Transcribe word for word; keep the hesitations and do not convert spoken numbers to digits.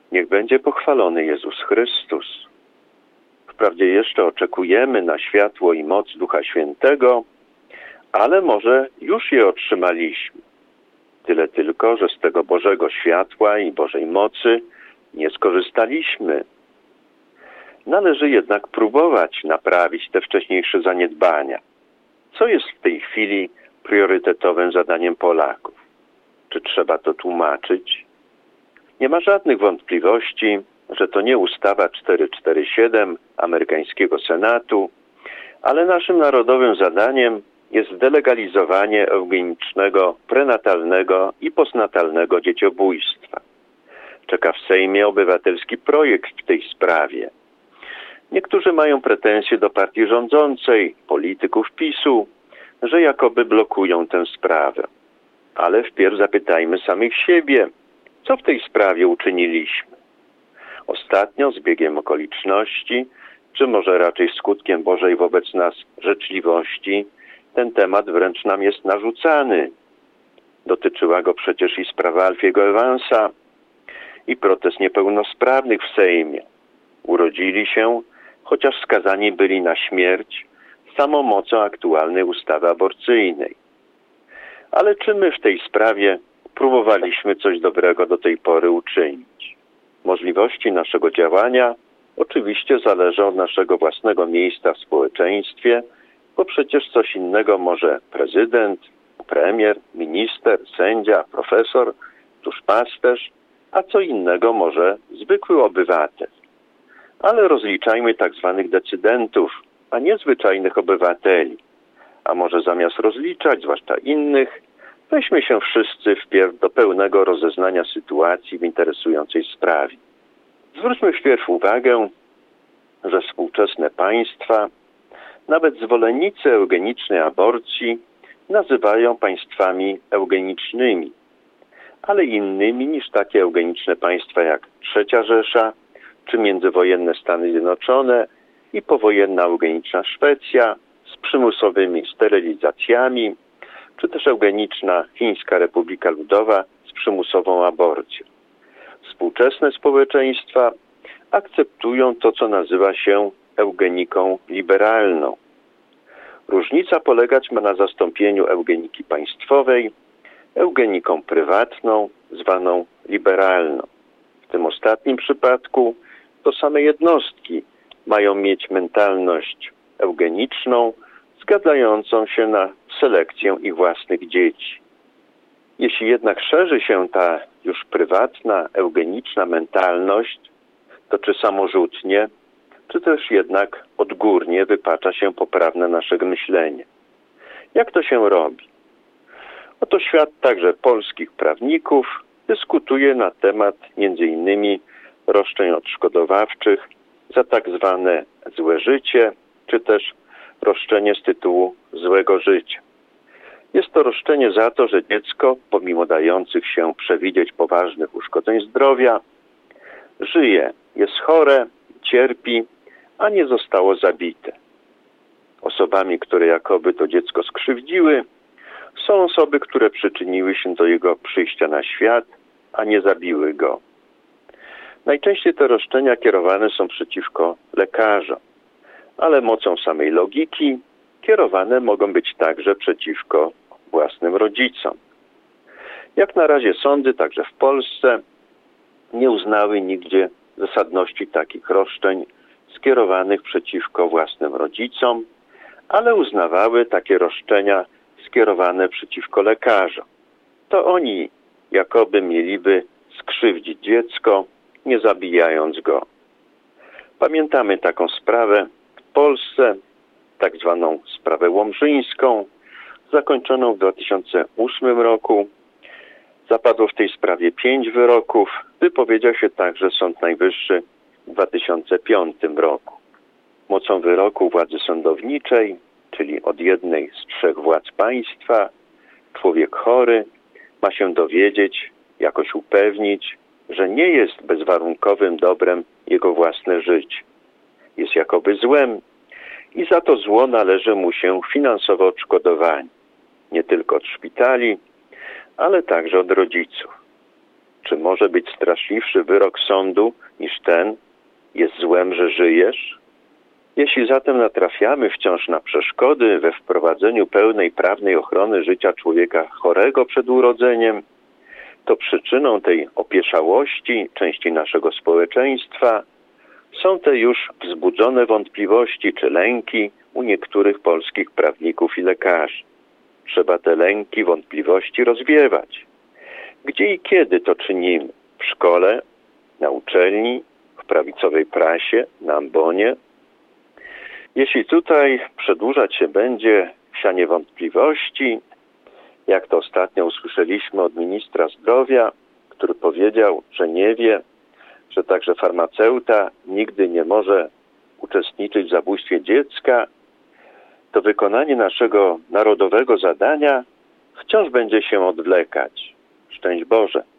Niech będzie pochwalony Jezus Chrystus. Wprawdzie jeszcze oczekujemy na światło i moc Ducha Świętego, ale może już je otrzymaliśmy. Tyle tylko, że z tego Bożego światła i Bożej mocy nie skorzystaliśmy. Należy jednak próbować naprawić te wcześniejsze zaniedbania. Co jest w tej chwili priorytetowym zadaniem Polaków? Czy trzeba to tłumaczyć? Nie ma żadnych wątpliwości, że to nie ustawa czterysta czterdzieści siedem amerykańskiego Senatu, ale naszym narodowym zadaniem jest delegalizowanie eugenicznego, prenatalnego i postnatalnego dzieciobójstwa. Czeka w Sejmie obywatelski projekt w tej sprawie. Niektórzy mają pretensje do partii rządzącej, polityków PiSu, że jakoby blokują tę sprawę. Ale wpierw zapytajmy samych siebie, co w tej sprawie uczyniliśmy. Ostatnio z biegiem okoliczności, czy może raczej skutkiem Bożej wobec nas życzliwości, ten temat wręcz nam jest narzucany. Dotyczyła go przecież i sprawa Alfiego Evansa i protest niepełnosprawnych w Sejmie. Urodzili się, chociaż skazani byli na śmierć, samą mocą aktualnej ustawy aborcyjnej. Ale czy my w tej sprawie próbowaliśmy coś dobrego do tej pory uczynić? Możliwości naszego działania oczywiście zależą od naszego własnego miejsca w społeczeństwie, bo przecież coś innego może prezydent, premier, minister, sędzia, profesor, duszpasterz, a co innego może zwykły obywatel. Ale rozliczajmy tak zwanych decydentów, a nie zwyczajnych obywateli. A może zamiast rozliczać, zwłaszcza innych, weźmy się wszyscy wpierw do pełnego rozeznania sytuacji w interesującej sprawie. Zwróćmy wpierw uwagę, że współczesne państwa, nawet zwolennicy eugenicznej aborcji, nazywają państwami eugenicznymi, ale innymi niż takie eugeniczne państwa jak Trzecia Rzesza, czy międzywojenne Stany Zjednoczone i powojenna eugeniczna Szwecja z przymusowymi sterylizacjami, czy też eugeniczna Chińska Republika Ludowa z przymusową aborcją. Współczesne społeczeństwa akceptują to, co nazywa się eugeniką liberalną. Różnica polegać ma na zastąpieniu eugeniki państwowej eugeniką prywatną, zwaną liberalną. W tym ostatnim przypadku to same jednostki mają mieć mentalność eugeniczną, zgadzającą się na selekcję ich własnych dzieci. Jeśli jednak szerzy się ta już prywatna, eugeniczna mentalność, to czy samorzutnie, czy też jednak odgórnie wypacza się poprawne nasze myślenie. Jak to się robi? Oto świat także polskich prawników dyskutuje na temat między innymi roszczeń odszkodowawczych za tak zwane złe życie, czy też roszczenie z tytułu złego życia. Jest to roszczenie za to, że dziecko, pomimo dających się przewidzieć poważnych uszkodzeń zdrowia, żyje, jest chore, cierpi, a nie zostało zabite. Osobami, które jakoby to dziecko skrzywdziły, są osoby, które przyczyniły się do jego przyjścia na świat, a nie zabiły go. Najczęściej te roszczenia kierowane są przeciwko lekarzom, ale mocą samej logiki kierowane mogą być także przeciwko własnym rodzicom. Jak na razie sądy, także w Polsce, nie uznały nigdzie zasadności takich roszczeń skierowanych przeciwko własnym rodzicom, ale uznawały takie roszczenia skierowane przeciwko lekarzom. To oni jakoby mieliby skrzywdzić dziecko, nie zabijając go. Pamiętamy taką sprawę w Polsce, tak zwaną sprawę łomżyńską, zakończoną w dwa tysiące ósmym roku. Zapadło w tej sprawie pięć wyroków. Wypowiedział się także Sąd Najwyższy w dwa tysiące piątym roku. Mocą wyroku władzy sądowniczej, czyli od jednej z trzech władz państwa, człowiek chory ma się dowiedzieć, jakoś upewnić, że nie jest bezwarunkowym dobrem jego własne życie. Jest jakoby złem i za to zło należy mu się finansowe odszkodowanie. Nie tylko od szpitali, ale także od rodziców. Czy może być straszliwszy wyrok sądu niż ten? Jest złem, że żyjesz? Jeśli zatem natrafiamy wciąż na przeszkody we wprowadzeniu pełnej prawnej ochrony życia człowieka chorego przed urodzeniem, to przyczyną tej opieszałości części naszego społeczeństwa są te już wzbudzone wątpliwości czy lęki u niektórych polskich prawników i lekarzy. Trzeba te lęki, wątpliwości rozwiewać. Gdzie i kiedy to czynimy? W szkole, na uczelni, w prawicowej prasie, na ambonie? Jeśli tutaj przedłużać się będzie sianie wątpliwości, jak to ostatnio usłyszeliśmy od ministra zdrowia, który powiedział, że nie wie, że także farmaceuta nigdy nie może uczestniczyć w zabójstwie dziecka, to wykonanie naszego narodowego zadania wciąż będzie się odwlekać. Szczęść Boże!